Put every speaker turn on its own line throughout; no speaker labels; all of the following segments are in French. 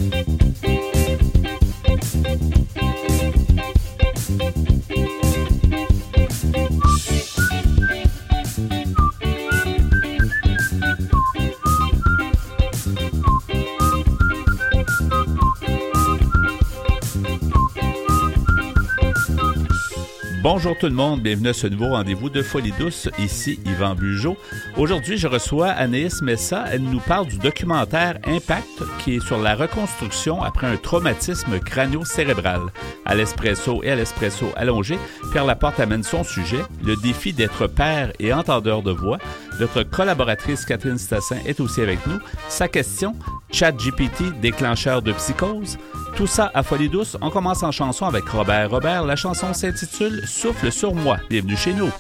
Bonjour tout le monde, bienvenue à ce nouveau rendez-vous de Folie douce, ici Yvan Bugeaud. Aujourd'hui, je reçois Anaïs Messa, elle nous parle du documentaire Impact qui est sur la reconstruction après un traumatisme crânio-cérébral. À l'espresso et à l'espresso allongé, Pierre Laporte amène son sujet, le défi d'être père et entendeur de voix. Notre collaboratrice Catherine Stassin est aussi avec nous. Sa question, ChatGPT déclencheur de psychose? Tout ça à Folie douce, on commence en chanson avec Robert. Robert, la chanson s'intitule « Souffle sur moi ». Bienvenue chez nous.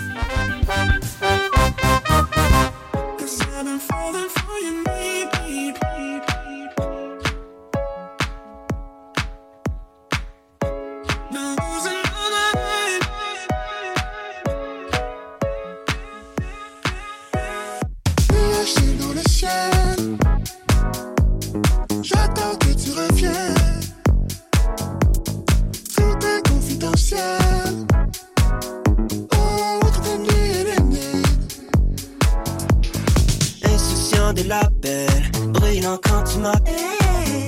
Des labels brillants quand tu m'appelles.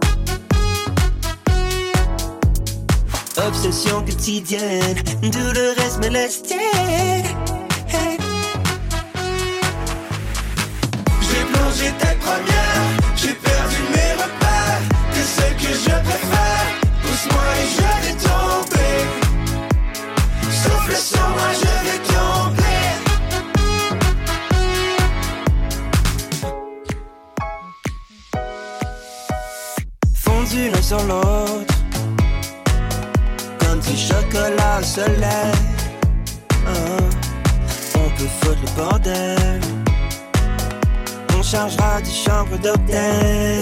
Obsession quotidienne, douloureuse me laisse taire. J'ai plongé tête première, j'ai perdu mes repères. T'es celle que je préfère, pousse-moi et je vais tomber. Souffle sur moi, je vais tomber. L'un sur l'autre, comme du chocolat au soleil. On peut foutre le bordel, on chargera du chambre d'hôtel.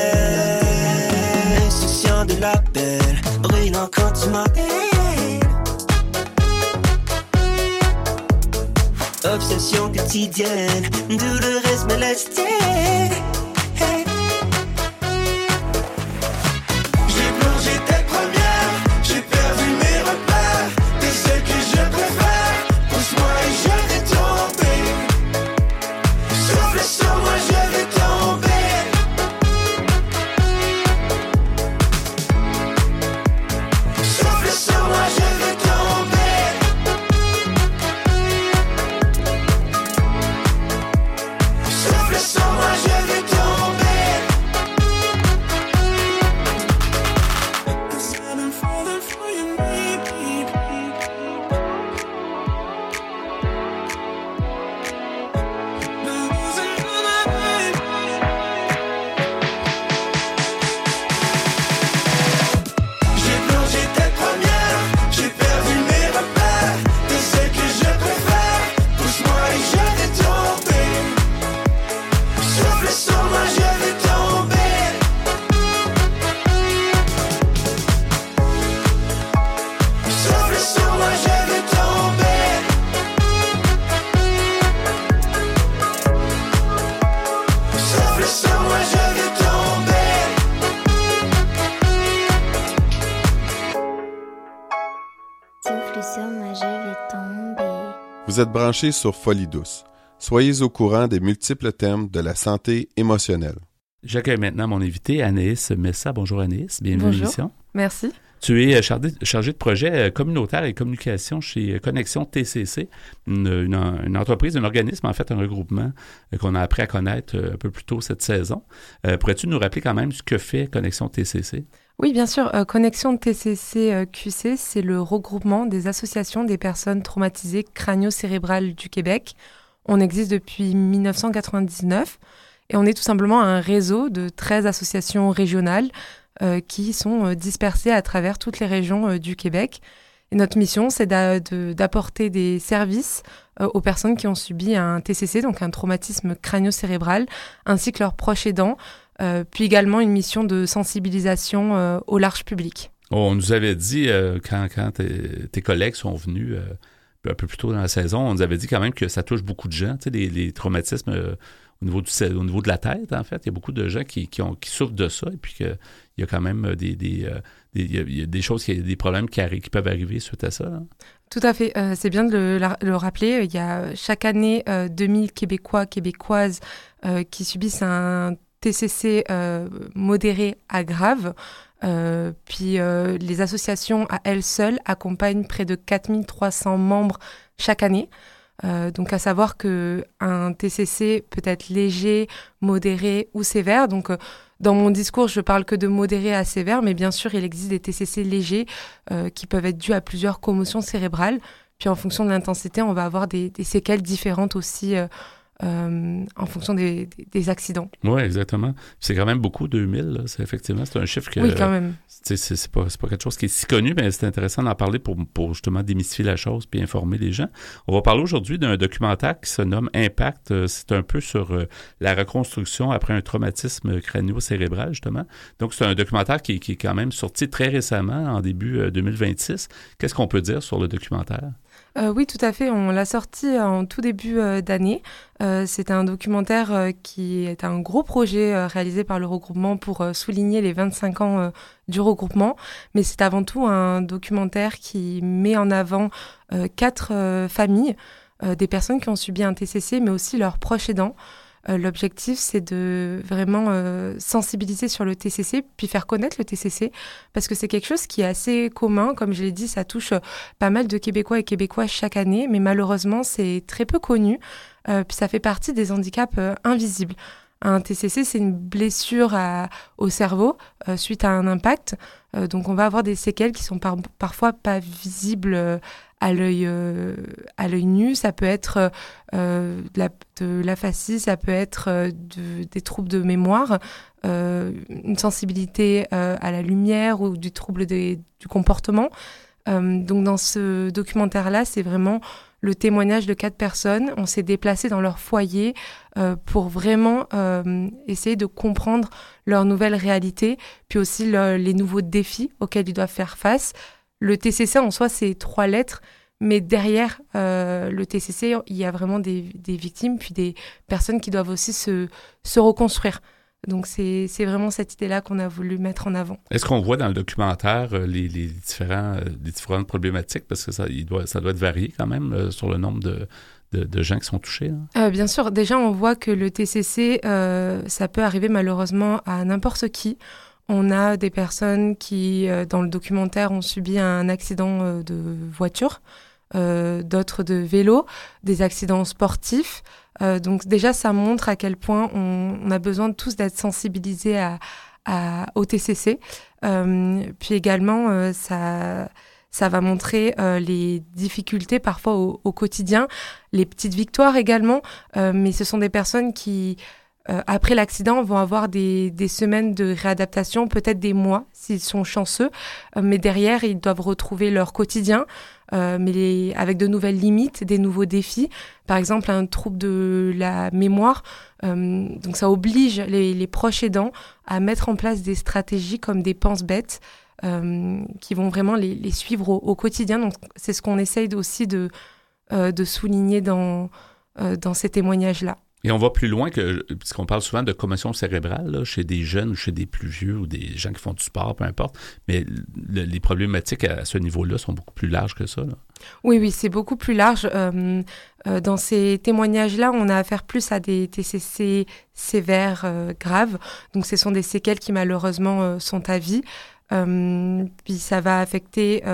Insouciant de l'appel, brillant quand tu m'appelles. Obsession quotidienne, douloureuse me laisse taire.
Vous êtes branchés sur Folie douce. Soyez au courant des multiples thèmes de la santé émotionnelle.
J'accueille maintenant mon invité, Anaïs Messa. Bonjour Anaïs, bienvenue à l'émission.
Merci.
Tu es chargée de projet communautaire et communication chez Connexion TCC, une entreprise, un organisme, en fait, un regroupement qu'on a appris à connaître un peu plus tôt cette saison. Pourrais-tu nous rappeler quand même ce que fait Connexion TCC?
Oui, bien sûr. Connexion TCC QC, c'est le regroupement des associations des personnes traumatisées crânio-cérébrales du Québec. On existe depuis 1999 et on est tout simplement un réseau de 13 associations régionales qui sont dispersées à travers toutes les régions du Québec. Et notre mission, c'est d'apporter des services aux personnes qui ont subi un TCC, donc un traumatisme crânio-cérébral, ainsi que leurs proches aidants, puis également une mission de sensibilisation au large public.
On nous avait dit, quand tes collègues sont venus un peu plus tôt dans la saison, on nous avait dit quand même que ça touche beaucoup de gens, tu sais, les traumatismes au niveau de la tête, en fait. Il y a beaucoup de gens qui souffrent de ça et puis qu'il y a quand même il y a des choses, des problèmes qui peuvent arriver suite à ça. Là.
Tout à fait. C'est bien de le rappeler. Il y a chaque année 2000 Québécois, Québécoises qui subissent un TCC modéré à grave. Puis les associations à elles seules accompagnent près de 4300 membres chaque année. Donc à savoir qu'un TCC peut être léger, modéré ou sévère. Donc dans mon discours, je parle que de modéré à sévère, mais bien sûr, il existe des TCC légers qui peuvent être dus à plusieurs commotions cérébrales. Puis en fonction de l'intensité, on va avoir des séquelles différentes aussi en fonction des accidents.
Oui, exactement. C'est quand même beaucoup, 2000. Là. Effectivement, c'est un chiffre que...
Oui, quand même.
C'est pas quelque chose qui est si connu, mais c'est intéressant d'en parler pour justement démystifier la chose puis informer les gens. On va parler aujourd'hui d'un documentaire qui se nomme Impact. C'est un peu sur la reconstruction après un traumatisme crânio-cérébral, justement. Donc, c'est un documentaire qui est quand même sorti très récemment, en début 2026. Qu'est-ce qu'on peut dire sur le documentaire?
Oui, tout à fait. On l'a sorti en tout début d'année. C'est un documentaire qui est un gros projet réalisé par le regroupement pour souligner les 25 ans du regroupement. Mais c'est avant tout un documentaire qui met en avant 4 familles, des personnes qui ont subi un TCC, mais aussi leurs proches aidants. L'objectif, c'est de vraiment sensibiliser sur le TCC, puis faire connaître le TCC, parce que c'est quelque chose qui est assez commun. Comme je l'ai dit, ça touche pas mal de Québécois et Québécoises chaque année, mais malheureusement, c'est très peu connu. Puis ça fait partie des handicaps invisibles. Un TCC, c'est une blessure au cerveau suite à un impact. Donc on va avoir des séquelles qui sont parfois pas visibles à l'œil nu. Ça peut être de l'aphasie, ça peut être des troubles de mémoire, une sensibilité à la lumière ou du trouble du comportement. Donc dans ce documentaire-là, c'est vraiment le témoignage de 4 personnes. On s'est déplacé dans leur foyer pour vraiment essayer de comprendre leur nouvelle réalité, puis aussi les nouveaux défis auxquels ils doivent faire face. Le TCC en soi, c'est 3 lettres, mais derrière le TCC, il y a vraiment des victimes, puis des personnes qui doivent aussi se reconstruire. Donc, c'est vraiment cette idée-là qu'on a voulu mettre en avant.
Est-ce qu'on voit dans le documentaire les différentes problématiques? Parce que ça doit être varié quand même sur le nombre de gens qui sont touchés.
Bien sûr. Déjà, on voit que le TCC, ça peut arriver malheureusement à n'importe qui. On a des personnes qui, dans le documentaire, ont subi un accident de voiture, d'autres de vélo, des accidents sportifs. Donc déjà, ça montre à quel point on a besoin de tous d'être sensibilisés au TCC. Puis également, ça va montrer les difficultés parfois au quotidien, les petites victoires également. Mais ce sont des personnes qui, après l'accident, vont avoir des semaines de réadaptation, peut-être des mois s'ils sont chanceux. Mais derrière, ils doivent retrouver leur quotidien. Mais avec de nouvelles limites, des nouveaux défis. Par exemple, un trouble de la mémoire. Donc ça oblige les proches aidants à mettre en place des stratégies comme des pense-bêtes qui vont vraiment les suivre au quotidien. Donc c'est ce qu'on essaye aussi de souligner dans ces témoignages-là.
Et on va plus loin puisqu'on parle souvent de commotion cérébrale là, chez des jeunes ou chez des plus vieux ou des gens qui font du sport, peu importe. Mais les problématiques à ce niveau-là sont beaucoup plus larges que ça. Là.
Oui, c'est beaucoup plus large. Dans ces témoignages-là, on a affaire plus à des TCC sévères, graves. Donc, ce sont des séquelles qui, malheureusement, sont à vie. Puis, ça va affecter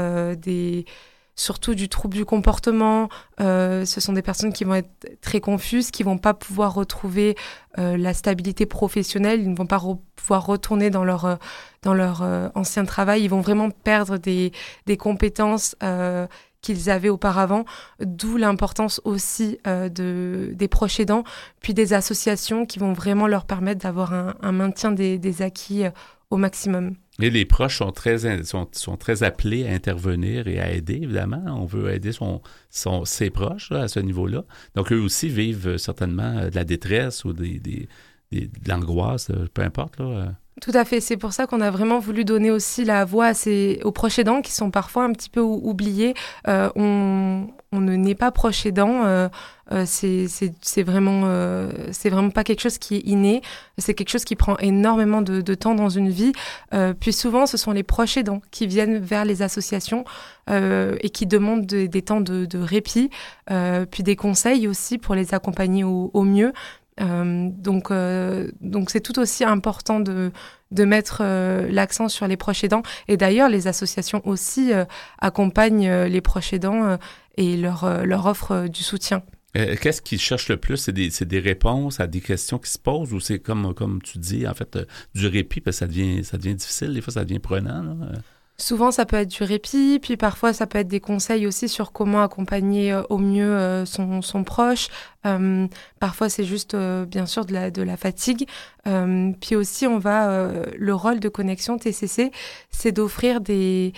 surtout du trouble du comportement. Ce sont des personnes qui vont être très confuses, qui vont pas pouvoir retrouver la stabilité professionnelle, ils ne vont pas pouvoir retourner dans leur ancien travail, ils vont vraiment perdre des compétences qu'ils avaient auparavant, d'où l'importance aussi des proches aidants, puis des associations qui vont vraiment leur permettre d'avoir un maintien des acquis au maximum.
Et les proches sont très appelés à intervenir et à aider, évidemment. On veut aider ses proches là, à ce niveau-là. Donc, eux aussi vivent certainement de la détresse ou de l'angoisse, peu importe. Là.
Tout à fait. C'est pour ça qu'on a vraiment voulu donner aussi la voix aux proches aidants qui sont parfois un petit peu oubliés. On ne naît pas proche aidant. C'est vraiment pas quelque chose qui est inné. C'est quelque chose qui prend énormément de temps dans une vie. Puis souvent, ce sont les proches aidants qui viennent vers les associations et qui demandent des temps de répit, puis des conseils aussi pour les accompagner au mieux. Donc c'est tout aussi important de mettre l'accent sur les proches aidants. Et d'ailleurs, les associations aussi accompagnent les proches aidants et leur offrent du soutien.
Qu'est-ce qu'ils cherchent le plus? C'est des réponses à des questions qui se posent ou c'est comme tu dis, en fait, du répit, parce que ça devient difficile, des fois ça devient prenant, là.
Souvent, ça peut être du répit, puis parfois, ça peut être des conseils aussi sur comment accompagner au mieux son proche. Parfois, c'est juste, bien sûr, de la fatigue. Puis aussi, le rôle de Connexion TCC, c'est d'offrir des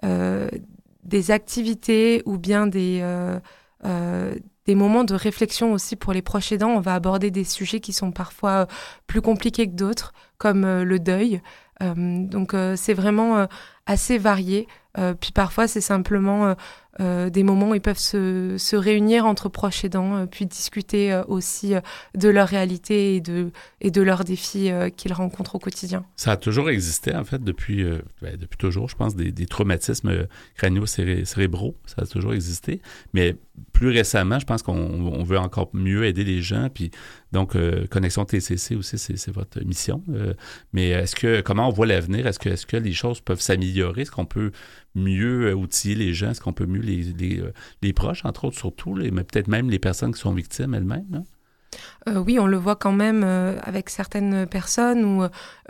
activités ou bien des moments de réflexion aussi pour les proches aidants. On va aborder des sujets qui sont parfois plus compliqués que d'autres, comme le deuil. Donc, c'est vraiment assez varié. Puis parfois, c'est simplement des moments où ils peuvent se réunir entre proches aidants, puis discuter aussi de leur réalité et de leurs défis qu'ils rencontrent au quotidien.
Ça a toujours existé, en fait, depuis toujours, je pense, des traumatismes crânio-cérébraux. Ça a toujours existé. Mais plus récemment, je pense qu'on veut encore mieux aider les gens. Puis donc, Connexion TCC aussi, c'est votre mission. Mais comment on voit l'avenir? Est-ce que les choses peuvent s'améliorer? Est-ce qu'on peut mieux outiller les gens? Est-ce qu'on peut mieux les proches, entre autres, surtout, mais peut-être même les personnes qui sont victimes elles-mêmes, là?
Oui, on le voit quand même avec certaines personnes où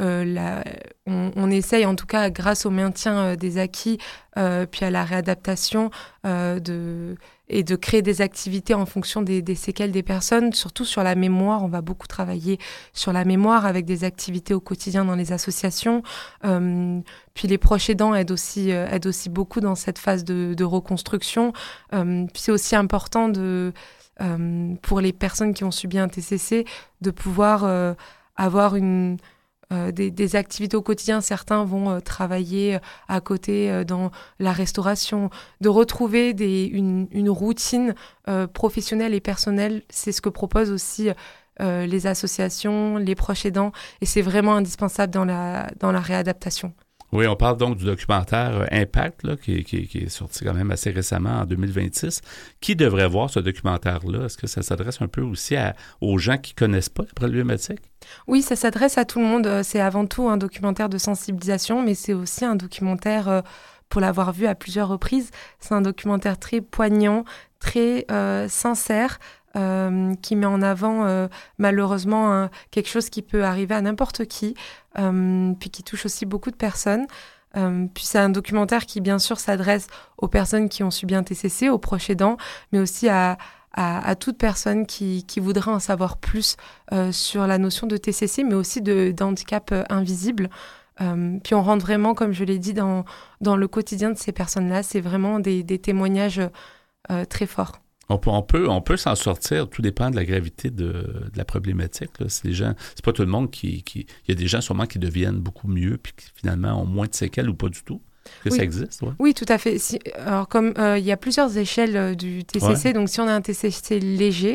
on essaye, en tout cas grâce au maintien des acquis, puis à la réadaptation, et de créer des activités en fonction des séquelles des personnes, surtout sur la mémoire. On va beaucoup travailler sur la mémoire avec des activités au quotidien dans les associations. Puis les proches aidants aident aussi beaucoup dans cette phase de reconstruction. Puis c'est aussi important pour les personnes qui ont subi un TCC, de pouvoir avoir des activités au quotidien. Certains vont travailler à côté dans la restauration, de retrouver une routine professionnelle et personnelle. C'est ce que proposent aussi les associations, les proches aidants, et c'est vraiment indispensable dans la réadaptation.
Oui, on parle donc du documentaire Impact, là, qui est sorti quand même assez récemment, en 2026. Qui devrait voir ce documentaire-là? Est-ce que ça s'adresse un peu aussi aux gens qui ne connaissent pas la problématique?
Oui, ça s'adresse à tout le monde. C'est avant tout un documentaire de sensibilisation, mais c'est aussi un documentaire, pour l'avoir vu à plusieurs reprises, c'est un documentaire très poignant, très sincère, qui met en avant malheureusement quelque chose qui peut arriver à n'importe qui, puis qui touche aussi beaucoup de personnes. Puis c'est un documentaire qui bien sûr s'adresse aux personnes qui ont subi un TCC, aux proches aidants, mais aussi à toute personne qui voudrait en savoir plus sur la notion de TCC, mais aussi d'handicap invisible. Puis on rentre vraiment, comme je l'ai dit, dans le quotidien de ces personnes-là. C'est vraiment des témoignages très forts.
On peut s'en sortir, tout dépend de la gravité de la problématique, là. C'est pas tout le monde il y a des gens sûrement qui deviennent beaucoup mieux puis qui finalement ont moins de séquelles ou pas du tout. Oui. Ça existe, ouais.
Oui, tout à fait. Alors, comme il y a plusieurs échelles du TCC, ouais. Donc si on a un TCC léger,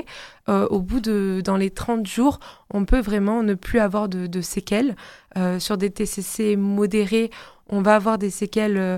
dans les 30 jours, on peut vraiment ne plus avoir de séquelles. Sur des TCC modérés, on va avoir des séquelles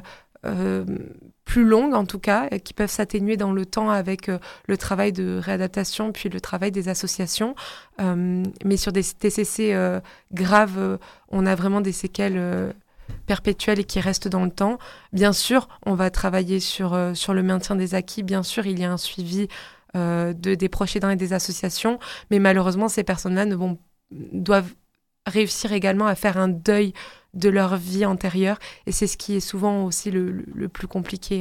plus longues en tout cas, qui peuvent s'atténuer dans le temps avec le travail de réadaptation puis le travail des associations. Mais sur des TCC graves, on a vraiment des séquelles perpétuelles et qui restent dans le temps. Bien sûr, on va travailler sur le maintien des acquis. Bien sûr, il y a un suivi des proches aidants et des associations, mais malheureusement, ces personnes-là doivent réussir également à faire un deuil de leur vie antérieure, et c'est ce qui est souvent aussi le plus compliqué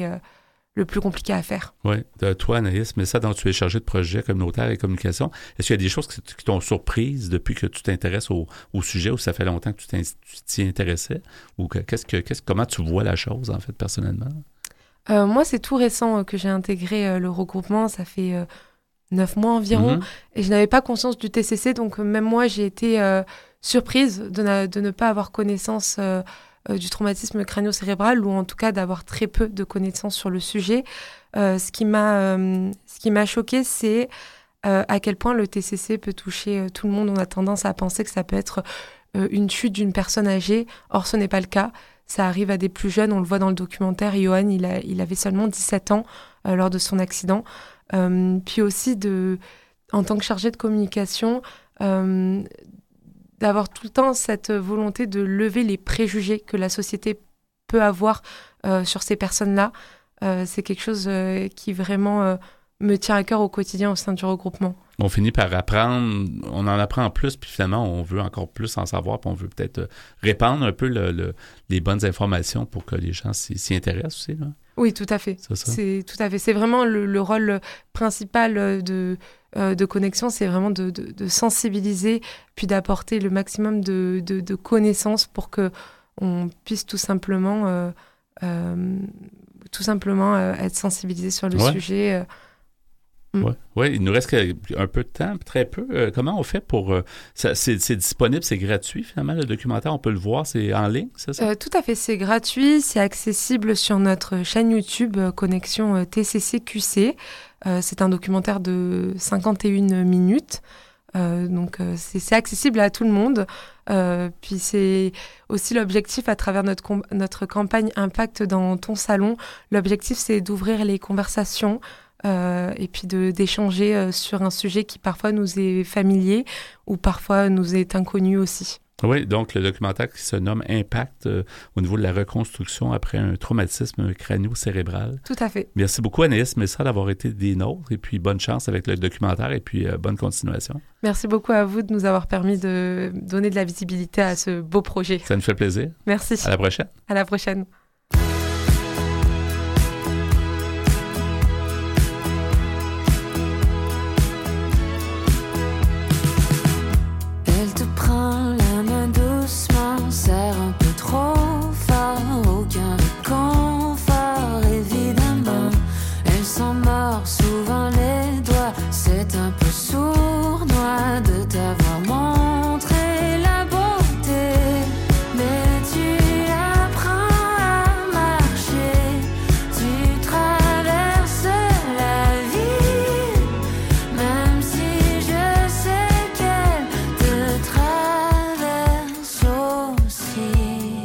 à faire.
Oui, toi Anaïs, mais ça, donc tu es chargée de projet communautaire et communication. Est-ce qu'il y a des choses qui t'ont surprise depuis que tu t'intéresses au sujet, ou ça fait longtemps que tu t'y intéressais, ou comment tu vois la chose en fait personnellement?
Moi, c'est tout récent que j'ai intégré le regroupement. Ça fait 9 mois environ,
Mhm.
et je n'avais pas conscience du TCC, donc même moi, j'ai été surprise de ne pas avoir connaissance du traumatisme crânio-cérébral, ou en tout cas d'avoir très peu de connaissances sur le sujet. Ce qui m'a choquée, c'est à quel point le TCC peut toucher tout le monde. On a tendance à penser que ça peut être une chute d'une personne âgée. Or, ce n'est pas le cas. Ça arrive à des plus jeunes. On le voit dans le documentaire. Johan, il avait seulement 17 ans lors de son accident. Puis aussi, en tant que chargé de communication, d'avoir tout le temps cette volonté de lever les préjugés que la société peut avoir sur ces personnes-là. C'est quelque chose qui vraiment me tient à cœur au quotidien au sein du regroupement.
On finit par apprendre, on en apprend plus, puis finalement, on veut encore plus en savoir, puis on veut peut-être répandre un peu les bonnes informations pour que les gens s'y intéressent aussi, là.
Oui, tout à fait.
C'est ça.
Tout à fait. C'est vraiment le rôle principal de connexion, c'est vraiment de sensibiliser, puis d'apporter le maximum de connaissances pour que on puisse tout simplement être sensibilisé sur le sujet.
Ouais, il nous reste un peu de temps, très peu. Comment on fait pour... c'est disponible, c'est gratuit finalement, le documentaire, on peut le voir, c'est en ligne, c'est ça?
Tout à fait, c'est gratuit, c'est accessible sur notre chaîne YouTube Connexion TCC-QC. C'est un documentaire de 51 minutes, donc c'est accessible à tout le monde. Puis c'est aussi l'objectif à travers notre campagne Impact dans ton salon. L'objectif, c'est d'ouvrir les conversations et puis d'échanger sur un sujet qui parfois nous est familier ou parfois nous est inconnu aussi.
Oui, donc le documentaire qui se nomme Impact au niveau de la reconstruction après un traumatisme crânio-cérébral.
Tout à fait.
Merci beaucoup Anaïs Messa d'avoir été des nôtres et puis bonne chance avec le documentaire et puis bonne continuation.
Merci beaucoup à vous de nous avoir permis de donner de la visibilité à ce beau projet.
Ça nous fait plaisir.
Merci.
À la prochaine.
À la prochaine.
Elle te prend la main doucement, serre un peu trop fort, aucun réconfort évidemment. Elle s'en mord souvent les doigts, c'est un peu sournois de t'avoir montré la beauté. Mais tu apprends à marcher, tu traverses la vie, même si je sais qu'elle te traverse aussi.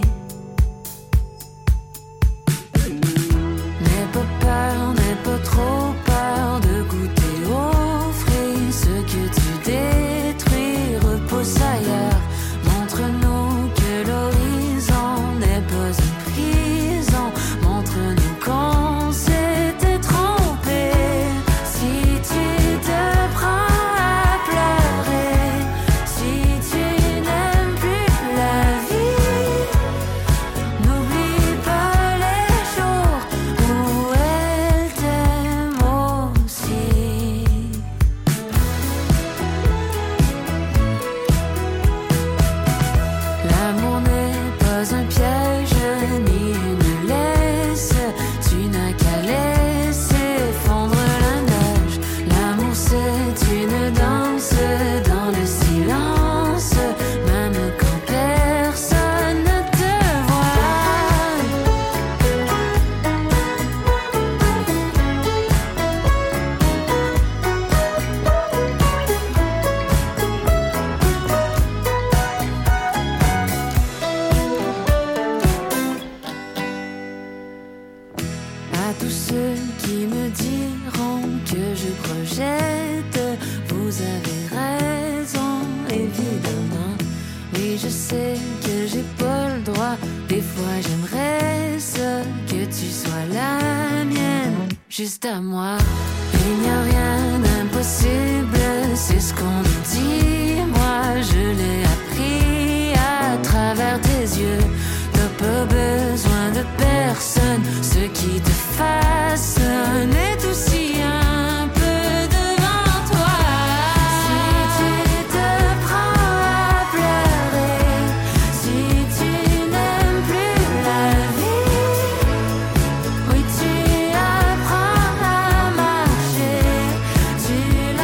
N'aie pas peur, n'aie pas trop peur de goûter aux fruits. Ce que tu détruis repousse ailleurs. Montre-nous que l'horizon n'est pas une prison. Montre-nous qu'on s'était trompé. Si tu te prends à pleurer, si tu n'aimes plus la vie, n'oublie pas les jours où elle t'aime aussi. L'amour n'est pas un piège ni une laisse. Tu n'as qu'à laisser fondre la neige. L'amour c'est une danse dans le silence, même quand personne ne te voit. À tous ceux qui me diront que je projette, vous avez raison, évidemment. Oui, je sais que j'ai pas le droit. Des fois, j'aimerais ça, que tu sois la mienne, juste à moi. Il n'y a rien d'impossible, c'est ce qu'on nous dit. Moi, je l'ai appris à travers tes yeux. T'as pas besoin de personne. Ce qui te façonne est aussi un peu devant toi. Si tu te prends à pleurer, si tu n'aimes plus la vie, oui, tu apprends à marcher. Tu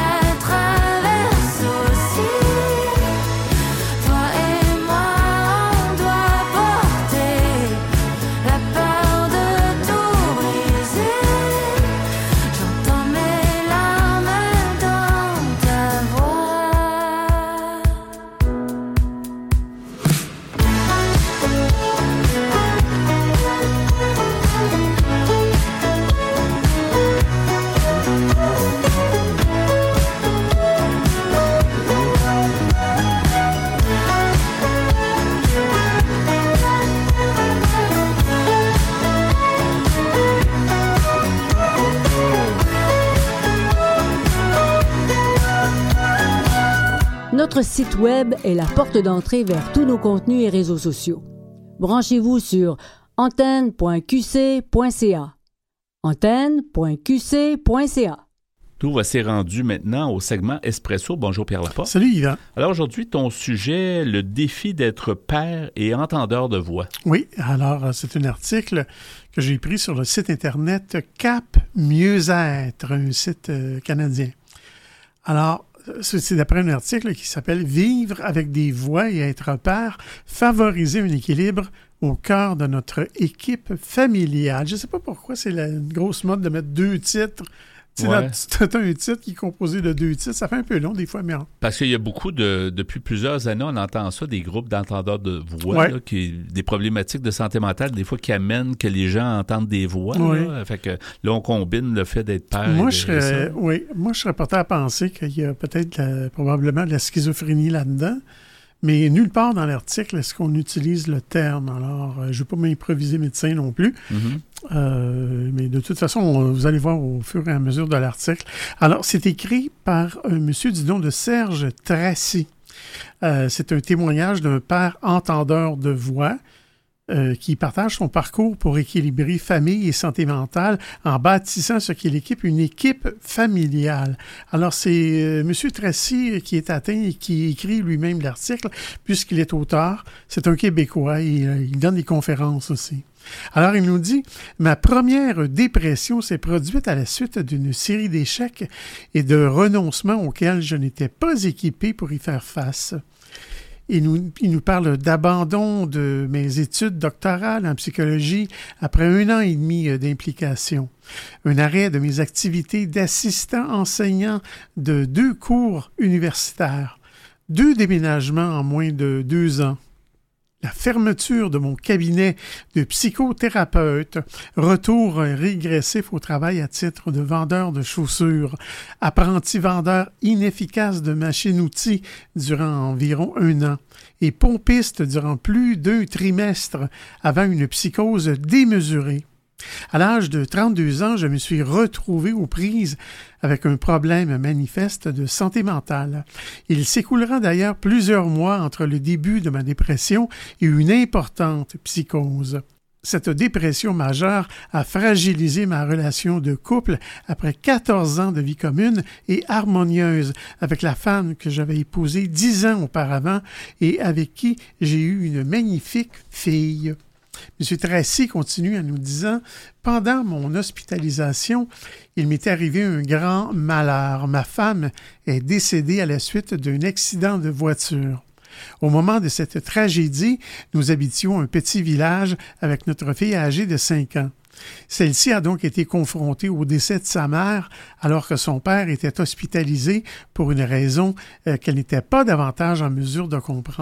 Notre site Web est la porte d'entrée vers tous nos contenus et réseaux sociaux. Branchez-vous sur antenne.qc.ca. antenne.qc.ca.
Tout va s'est rendu maintenant au segment Espresso. Bonjour Pierre Laporte.
Salut Yvan.
Alors aujourd'hui, ton sujet, le défi d'être père et entendeur de voix.
Oui, alors c'est un article que j'ai pris sur le site internet Cap Mieux-être, un site canadien. Alors, c'est d'après un article qui s'appelle « Vivre avec des voix et être père, favoriser un équilibre au cœur de notre équipe familiale ». Je ne sais pas pourquoi c'est une grosse mode de mettre 2 titres. Ouais. Tu as un titre qui est composé de 2 titres. Ça fait un peu long des fois, mais...
Parce qu'il y a beaucoup depuis plusieurs années, on entend ça, des groupes d'entendeurs de voix,
ouais.
là, des problématiques de santé mentale, des fois qui amènent que les gens entendent des voix.
Ouais.
Là. Fait que là, on combine le fait d'être père.
Moi, je serais porté à penser qu'il y a peut-être probablement de la schizophrénie là-dedans. Mais nulle part dans l'article est-ce qu'on utilise le terme. Alors, je ne vais pas m'improviser médecin non plus. Mm-hmm. Mais de toute façon, vous allez voir au fur et à mesure de l'article. Alors, c'est écrit par un monsieur du nom de Serge Tracy. C'est un témoignage d'un père entendeur de voix qui partage son parcours pour équilibrer famille et santé mentale en bâtissant ce qu'il équipe une équipe familiale. Alors, c'est M. Tracy qui est atteint et qui écrit lui-même l'article, puisqu'il est auteur. C'est un Québécois et il donne des conférences aussi. Alors, il nous dit « Ma première dépression s'est produite à la suite d'une série d'échecs et de renoncements auxquels je n'étais pas équipé pour y faire face. » Il nous parle d'abandon de mes études doctorales en psychologie après 1 an et demi d'implication. Un arrêt de mes activités d'assistant enseignant de 2 cours universitaires. 2 déménagements en moins de 2 ans. La fermeture de mon cabinet de psychothérapeute, retour régressif au travail à titre de vendeur de chaussures, apprenti vendeur inefficace de machines-outils durant environ 1 an et pompiste durant plus d'1 trimestre avant une psychose démesurée. À l'âge de 32 ans, je me suis retrouvé aux prises avec un problème manifeste de santé mentale. Il s'écoulera d'ailleurs plusieurs mois entre le début de ma dépression et une importante psychose. Cette dépression majeure a fragilisé ma relation de couple après 14 ans de vie commune et harmonieuse avec la femme que j'avais épousée 10 ans auparavant et avec qui j'ai eu une magnifique fille. M. Tracy continue en nous disant « Pendant mon hospitalisation, il m'est arrivé un grand malheur. Ma femme est décédée à la suite d'un accident de voiture. Au moment de cette tragédie, nous habitions un petit village avec notre fille âgée de 5 ans. Celle-ci a donc été confrontée au décès de sa mère alors que son père était hospitalisé pour une raison qu'elle n'était pas davantage en mesure de comprendre. »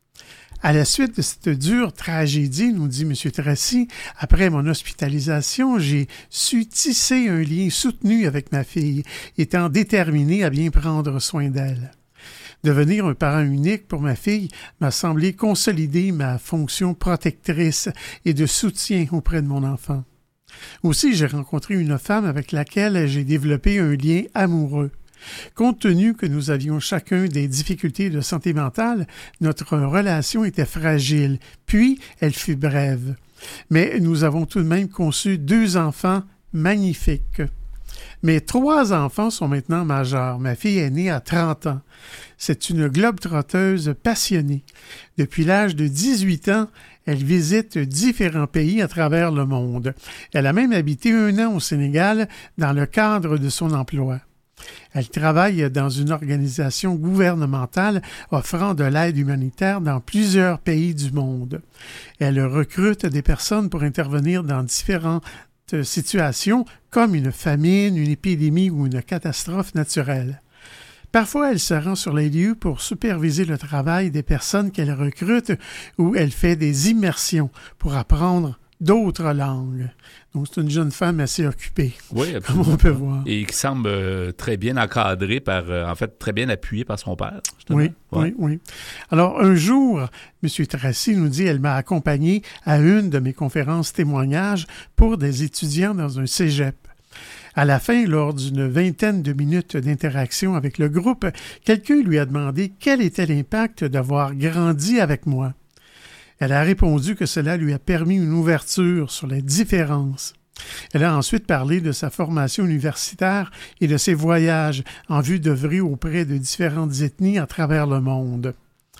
À la suite de cette dure tragédie, nous dit M. Tracy, après mon hospitalisation, j'ai su tisser un lien soutenu avec ma fille, étant déterminé à bien prendre soin d'elle. Devenir un parent unique pour ma fille m'a semblé consolider ma fonction protectrice et de soutien auprès de mon enfant. Aussi, j'ai rencontré une femme avec laquelle j'ai développé un lien amoureux. Compte tenu que nous avions chacun des difficultés de santé mentale, notre relation était fragile, puis elle fut brève. Mais nous avons tout de même conçu 2 enfants magnifiques. Mes 3 enfants sont maintenant majeurs. Ma fille est née à 30 ans. C'est une globe-trotteuse passionnée. Depuis l'âge de 18 ans, elle visite différents pays à travers le monde. Elle a même habité 1 an au Sénégal dans le cadre de son emploi. Elle travaille dans une organisation gouvernementale offrant de l'aide humanitaire dans plusieurs pays du monde. Elle recrute des personnes pour intervenir dans différentes situations comme une famine, une épidémie ou une catastrophe naturelle. Parfois, elle se rend sur les lieux pour superviser le travail des personnes qu'elle recrute ou elle fait des immersions pour apprendre d'autres langues. Donc, c'est une jeune femme assez occupée,
oui,
comme on peut voir.
Et qui semble très bien encadrée en fait, très bien appuyée par son père.
Oui, ouais. Oui. Alors, un jour, M. Tracy nous dit, elle m'a accompagné à une de mes conférences témoignages pour des étudiants dans un cégep. À la fin, lors d'une vingtaine de minutes d'interaction avec le groupe, quelqu'un lui a demandé quel était l'impact d'avoir grandi avec moi. Elle a répondu que cela lui a permis une ouverture sur les différences. Elle a ensuite parlé de sa formation universitaire et de ses voyages en vue d'œuvrer auprès de différentes ethnies à travers le monde.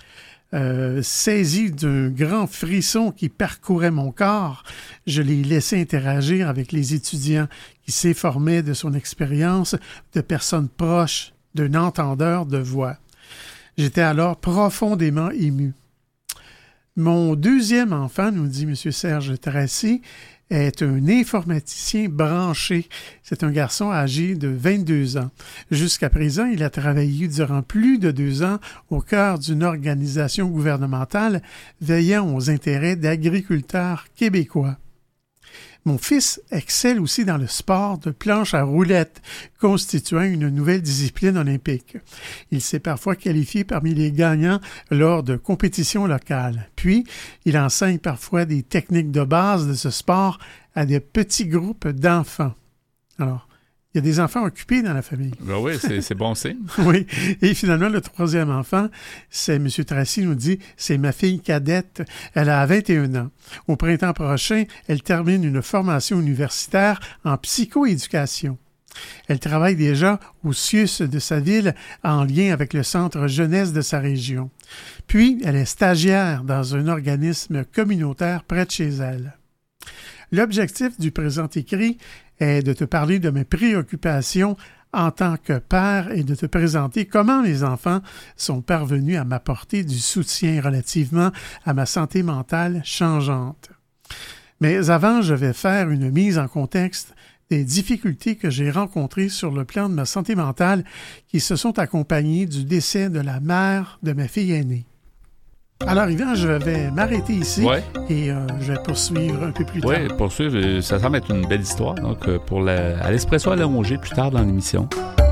Saisi d'un grand frisson qui parcourait mon corps, je l'ai laissé interagir avec les étudiants qui s'informaient de son expérience de personnes proches d'un entendeur de voix. J'étais alors profondément ému. Mon deuxième enfant, nous dit M. Serge Tracy, est un informaticien branché. C'est un garçon âgé de 22 ans. Jusqu'à présent, il a travaillé durant plus de 2 ans au cœur d'une organisation gouvernementale veillant aux intérêts d'agriculteurs québécois. Mon fils excelle aussi dans le sport de planche à roulettes, constituant une nouvelle discipline olympique. Il s'est parfois qualifié parmi les gagnants lors de compétitions locales. Puis, il enseigne parfois des techniques de base de ce sport à des petits groupes d'enfants. Alors, il y a des enfants occupés dans la famille.
Ben oui, c'est bon signe.
Oui. Et finalement, le troisième enfant, c'est M. Tracy nous dit, c'est ma fille cadette. Elle a 21 ans. Au printemps prochain, elle termine une formation universitaire en psychoéducation. Elle travaille déjà au CIUS de sa ville en lien avec le centre jeunesse de sa région. Puis, elle est stagiaire dans un organisme communautaire près de chez elle. L'objectif du présent écrit est de te parler de mes préoccupations en tant que père et de te présenter comment les enfants sont parvenus à m'apporter du soutien relativement à ma santé mentale changeante. Mais avant, je vais faire une mise en contexte des difficultés que j'ai rencontrées sur le plan de ma santé mentale qui se sont accompagnées du décès de la mère de ma fille aînée. Alors, Yvan, je vais m'arrêter ici et je vais poursuivre un peu plus tard.
Oui, poursuivre. Ça semble être une belle histoire. Donc, à l'Espresso allongé plus tard dans l'émission.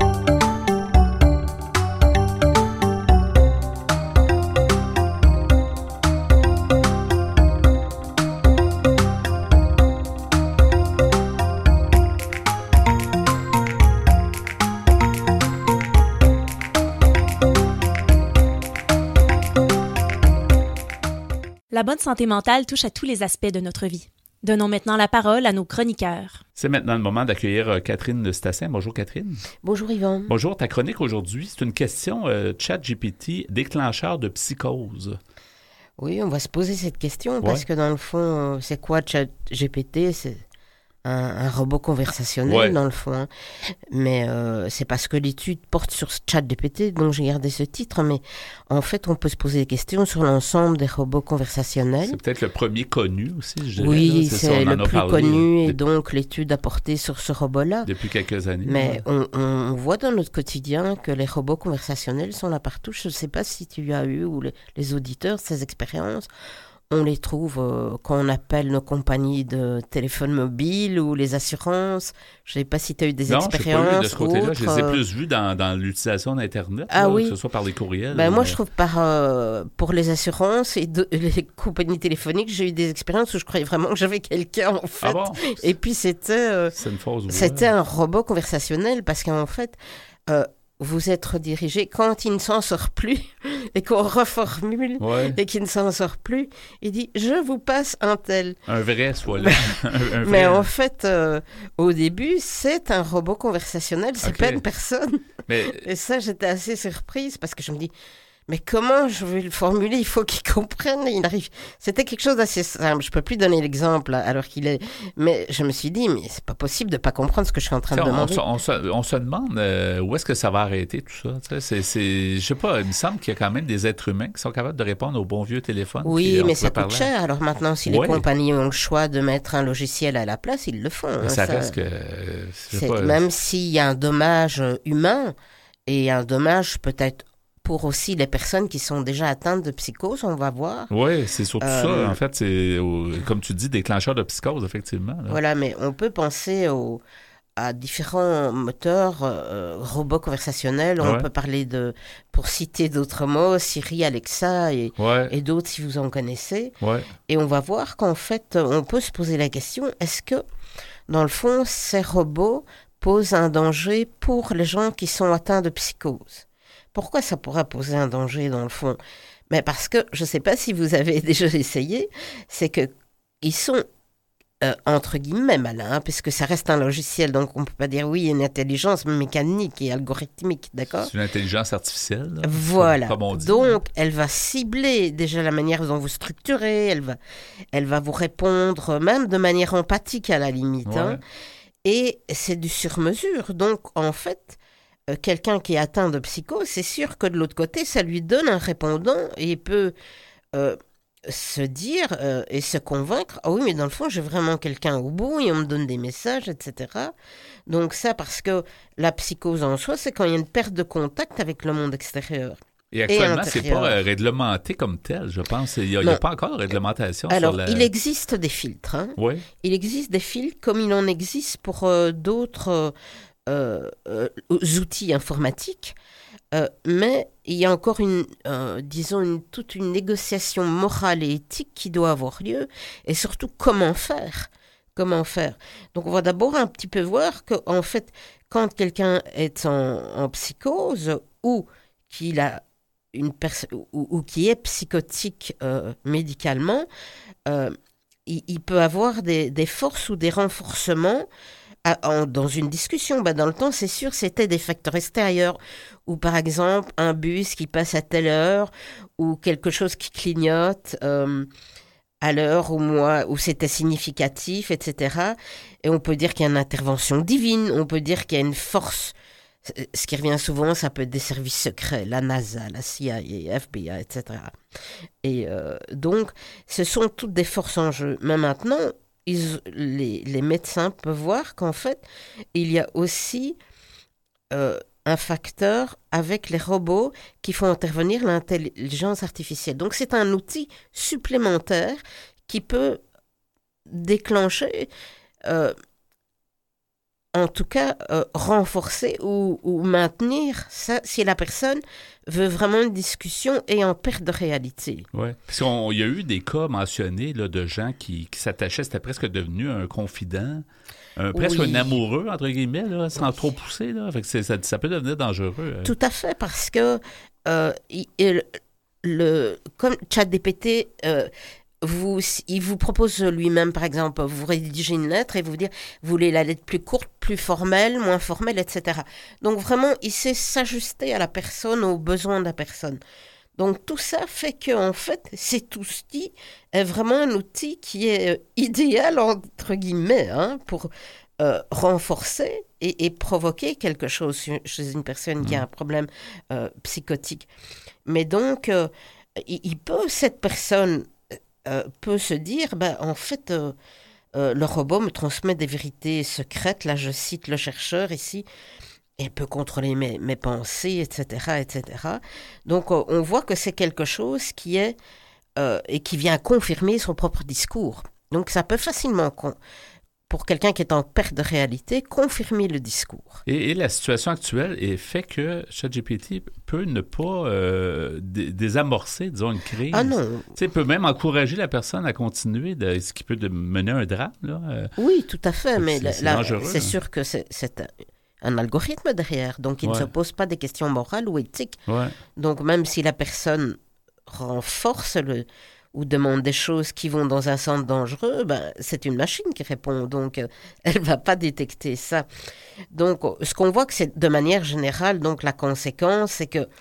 La bonne santé mentale touche à tous les aspects de notre vie. Donnons maintenant la parole à nos chroniqueurs.
C'est maintenant le moment d'accueillir Catherine Stassin. Bonjour Catherine.
Bonjour Yvan.
Bonjour, ta chronique aujourd'hui, c'est une question ChatGPT, déclencheur de psychose.
Oui, on va se poser cette question parce que dans le fond, c'est quoi ChatGPT? C'est un robot conversationnel dans le fond. Hein. Mais c'est parce que l'étude porte sur ChatGPT, donc j'ai gardé ce titre. Mais en fait, on peut se poser des questions sur l'ensemble des robots conversationnels.
C'est peut-être le premier connu aussi, je dirais.
Oui, c'est le plus connu et donc l'étude a porté sur ce robot-là.
Depuis quelques années.
Mais on voit dans notre quotidien que les robots conversationnels sont là partout. Je ne sais pas si tu as eu, ou les auditeurs, ces expériences. On les trouve quand on appelle nos compagnies de téléphone mobile ou les assurances. Je ne sais pas si tu as eu des expériences.
Non, je n'ai pas eu de ce côté-là. Je les ai plus vus dans l'utilisation d'Internet, que ce soit par les courriels.
Moi, je trouve pour les assurances et les compagnies téléphoniques, j'ai eu des expériences où je croyais vraiment que j'avais quelqu'un, en fait. Ah bon? Et puis, c'était un robot conversationnel parce qu'en fait... vous êtes redirigé quand il ne s'en sort plus et qu'on reformule et qu'il ne s'en sort plus, il dit « je vous passe un tel ».
Un vrai, soit là. un vrai.
Mais en fait, au début, c'est un robot conversationnel, c'est pas une personne. Et ça, j'étais assez surprise parce que je me dis « mais comment je vais le formuler? Il faut qu'il comprenne. » Il arrive. C'était quelque chose d'assez simple. Je peux plus donner l'exemple alors qu'il est. Mais je me suis dit, mais c'est pas possible de pas comprendre ce que je suis en train de demander.
On se demande où est-ce que ça va arrêter tout ça. Je sais pas. Il me semble qu'il y a quand même des êtres humains qui sont capables de répondre aux bons vieux téléphones.
Oui, mais ça coûte cher. Alors maintenant, si les compagnies ont le choix de mettre un logiciel à la place, ils le font.
Mais ça reste que.
Même s'il y a un dommage humain et un dommage peut-être pour aussi les personnes qui sont déjà atteintes de psychose, on va voir.
Oui, c'est surtout ça. En fait, c'est, comme tu dis, déclencheur de psychose, effectivement. Là.
Voilà, mais on peut penser à différents moteurs robots conversationnels. On peut parler pour citer d'autres mots, Siri, Alexa et d'autres si vous en connaissez. Et on va voir qu'en fait, on peut se poser la question, est-ce que, dans le fond, ces robots pose un danger pour les gens qui sont atteints de psychose. Pourquoi ça pourrait poser un danger dans le fond? Mais parce que, je ne sais pas si vous avez déjà essayé, c'est qu'ils sont, entre guillemets, malins, puisque ça reste un logiciel, donc on ne peut pas dire oui, il y a une intelligence mécanique et algorithmique, d'accord?
C'est une intelligence artificielle. Là,
voilà.
Comme on dit.
Donc, elle va cibler déjà la manière dont vous structurez, elle va vous répondre même de manière empathique à la limite.
Ouais.
Hein, et c'est du sur-mesure. Donc, en fait, quelqu'un qui est atteint de psychose, c'est sûr que de l'autre côté, ça lui donne un répondant et il peut se dire et se convaincre, ah oui, mais dans le fond, j'ai vraiment quelqu'un au bout et on me donne des messages, etc. Donc ça, parce que la psychose en soi, c'est quand il y a une perte de contact avec le monde extérieur.
Et actuellement, c'est pas réglementé comme tel, je pense. Il n'y a pas encore de réglementation.
Alors,
sur
il existe des filtres. Hein.
Oui.
Il existe des filtres comme il en existe pour d'autres outils informatiques. Mais il y a encore toute une négociation morale et éthique qui doit avoir lieu, et surtout comment faire. Donc on va d'abord un petit peu voir que en fait, quand quelqu'un est en psychose ou qu'il a ou qui est psychotique médicalement, il peut avoir des forces ou des renforcements. Dans une discussion, dans le temps, c'est sûr, c'était des facteurs extérieurs, ou par exemple un bus qui passe à telle heure, ou quelque chose qui clignote à l'heure où c'était significatif, etc. Et on peut dire qu'il y a une intervention divine, on peut dire qu'il y a une force. Ce qui revient souvent, ça peut être des services secrets, la NASA, la CIA, FBI, etc. Et donc, ce sont toutes des forces en jeu. Mais maintenant, les médecins peuvent voir qu'en fait, il y a aussi un facteur avec les robots qui font intervenir l'intelligence artificielle. Donc, c'est un outil supplémentaire qui peut déclencher, en tout cas, renforcer ou maintenir ça si la personne veut vraiment une discussion et en perte de réalité.
Oui, parce qu'il y a eu des cas mentionnés là, de gens qui s'attachaient, c'était presque devenu un confident, presque un amoureux, entre guillemets, là, sans trop pousser. Là. Fait que ça peut devenir dangereux.
Tout à fait, parce que comme ChatGPT, il vous propose lui-même, par exemple, vous rédigez une lettre et vous dire, vous voulez la lettre plus courte, plus formelle, moins formelle, etc. Donc vraiment, il sait s'ajuster à la personne, aux besoins de la personne. Donc tout ça fait qu'en fait, cet outil est vraiment un outil qui est idéal, entre guillemets, hein, pour renforcer et provoquer quelque chose chez une personne qui a un problème psychotique. Mais donc, cette personne peut se dire, en fait, le robot me transmet des vérités secrètes, là je cite le chercheur ici, il peut contrôler mes pensées, etc., etc. Donc on voit que c'est quelque chose qui est, et qui vient confirmer son propre discours. Donc ça peut facilement, pour quelqu'un qui est en perte de réalité, confirmer le discours.
Et la situation actuelle fait que ChatGPT peut ne pas désamorcer, disons, une crise.
Ah non.
Il peut même encourager la personne à continuer, ce qui peut mener à un drame. Là.
Oui, tout à fait, mais
c'est dangereux,
c'est sûr que c'est un algorithme derrière, donc il ne se pose pas des questions morales ou éthiques.
Ouais.
Donc même si la personne renforce ou demande des choses qui vont dans un sens dangereux, c'est une machine qui répond, donc elle ne va pas détecter ça. Donc ce qu'on voit que c'est de manière générale, donc la conséquence, c'est que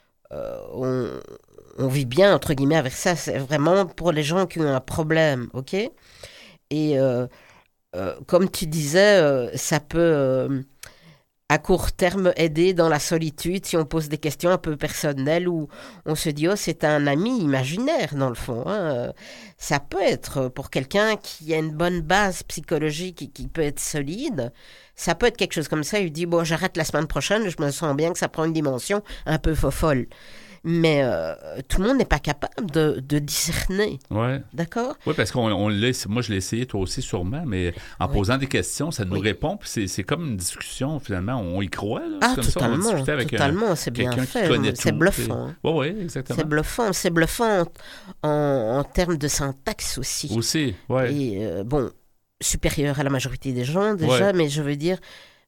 on vit bien, entre guillemets, avec ça. C'est vraiment pour les gens qui ont un problème, ok? Et comme tu disais, ça peut... à court terme, aider dans la solitude si on pose des questions un peu personnelles ou on se dit, c'est un ami imaginaire dans le fond. Hein. Ça peut être pour quelqu'un qui a une bonne base psychologique et qui peut être solide, ça peut être quelque chose comme ça. Il dit, j'arrête la semaine prochaine, je me sens bien que ça prend une dimension un peu fofolle. Mais tout le monde n'est pas capable de discerner.
Ouais.
D'accord?
Oui, parce moi, je l'ai essayé, toi aussi sûrement, mais en posant des questions, ça nous répond, puis c'est comme une discussion, finalement, on y croit. Là.
Ah,
c'est comme
totalement,
ça, on avec
totalement, c'est bien fait. C'est bluffant.
Oui, exactement.
C'est bluffant en termes de syntaxe aussi.
Aussi, oui.
Et supérieur à la majorité des gens, déjà, mais je veux dire...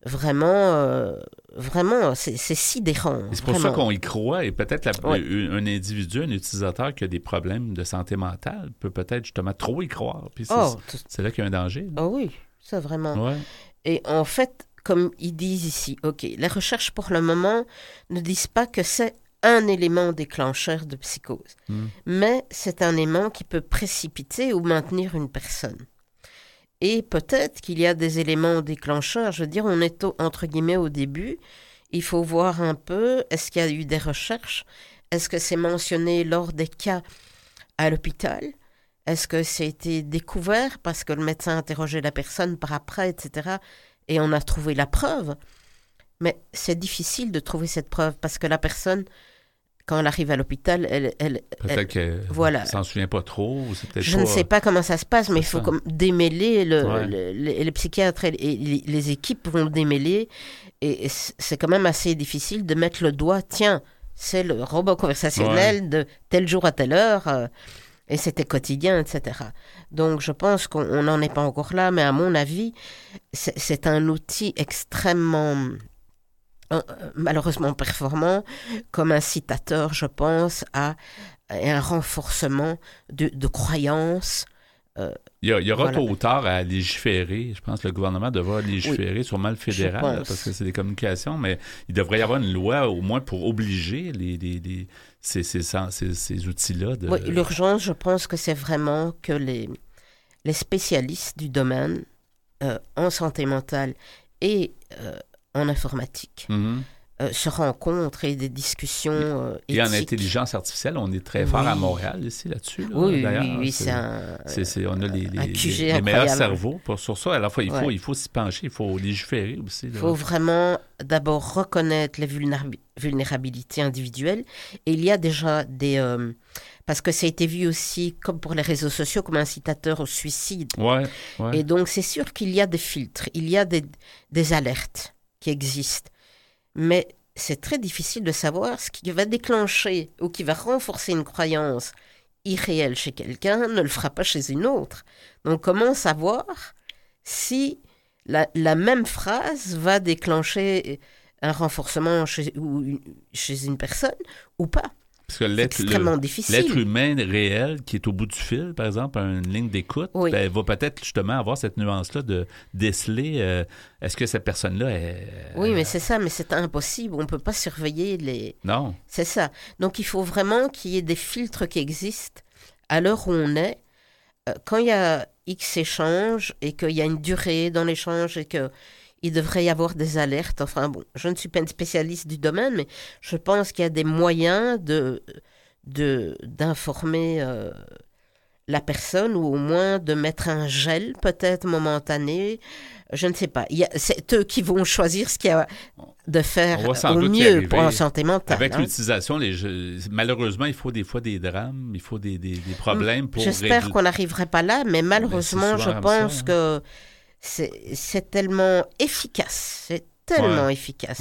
vraiment, c'est sidérant.
Et c'est pour
vraiment.
ça qu'on y croit, et peut-être un individu, un utilisateur qui a des problèmes de santé mentale peut peut-être justement trop y croire. Puis c'est là qu'il y a un danger.
Oh oui, ça vraiment.
Ouais.
Et en fait, comme ils disent ici, les recherches pour le moment ne disent pas que c'est un élément déclencheur de psychose, mais c'est un élément qui peut précipiter ou maintenir une personne. Et peut-être qu'il y a des éléments déclencheurs. Je veux dire, on est entre guillemets au début. Il faut voir un peu, est-ce qu'il y a eu des recherches? Est-ce que c'est mentionné lors des cas à l'hôpital? Est-ce que ça a été découvert parce que le médecin a interrogé la personne par après, etc. Et on a trouvé la preuve? Mais c'est difficile de trouver cette preuve parce que la personne, quand elle arrive à l'hôpital,
peut-être qu'elle ne s'en souvient pas trop. Ou c'est peut-être
je ne sais pas comment ça se passe, mais il faut démêler. Les psychiatres et les équipes vont le démêler. Et c'est quand même assez difficile de mettre le doigt. Tiens, c'est le robot conversationnel de tel jour à telle heure. Et c'était quotidien, etc. Donc, je pense qu'on n'en est pas encore là. Mais à mon avis, c'est un outil extrêmement... malheureusement performant, comme incitateur, je pense, à un renforcement de croyances.
Il y aura tôt ou tard à légiférer. Je pense que le gouvernement devra légiférer, sûrement le fédéral, parce que c'est des communications, mais il devrait y avoir une loi au moins pour obliger ces outils-là.
Oui, l'urgence, je pense que c'est vraiment que les spécialistes du domaine en santé mentale et en informatique se rencontrent et des discussions éthiques.
Et en intelligence artificielle, on est très fort à Montréal ici, là-dessus. Là,
oui, c'est
on a les
QG
meilleurs cerveaux sur ça. À la fois, il faut s'y pencher, il faut légiférer aussi.
Il faut vraiment d'abord reconnaître les vulnérabilités individuelles. Et il y a déjà des... parce que ça a été vu aussi, comme pour les réseaux sociaux, comme incitateur au suicide. Et donc, c'est sûr qu'il y a des filtres, il y a des alertes qui existent. Mais c'est très difficile de savoir ce qui va déclencher ou qui va renforcer une croyance irréelle chez quelqu'un ne le fera pas chez une autre. Donc, comment savoir si la même phrase va déclencher un renforcement chez une personne ou pas?
Parce que l'être humain réel qui est au bout du fil, par exemple, une ligne d'écoute, va peut-être justement avoir cette nuance-là de déceler est-ce que cette personne-là est...
Oui, mais c'est ça, mais c'est impossible. On ne peut pas surveiller les...
Non.
C'est ça. Donc, il faut vraiment qu'il y ait des filtres qui existent à l'heure où on est. Quand il y a X échanges et qu'il y a une durée dans l'échange et que... il devrait y avoir des alertes. Enfin bon, je ne suis pas une spécialiste du domaine, mais je pense qu'il y a des moyens d'informer la personne ou au moins de mettre un gel peut-être momentané. Je ne sais pas. C'est eux qui vont choisir ce qu'il y a de faire au mieux pour la santé mentale.
Avec l'utilisation, malheureusement, il faut des fois des drames, il faut des problèmes pour...
J'espère qu'on n'arriverait pas là, mais malheureusement, je pense que c'est tellement efficace. C'est tellement efficace.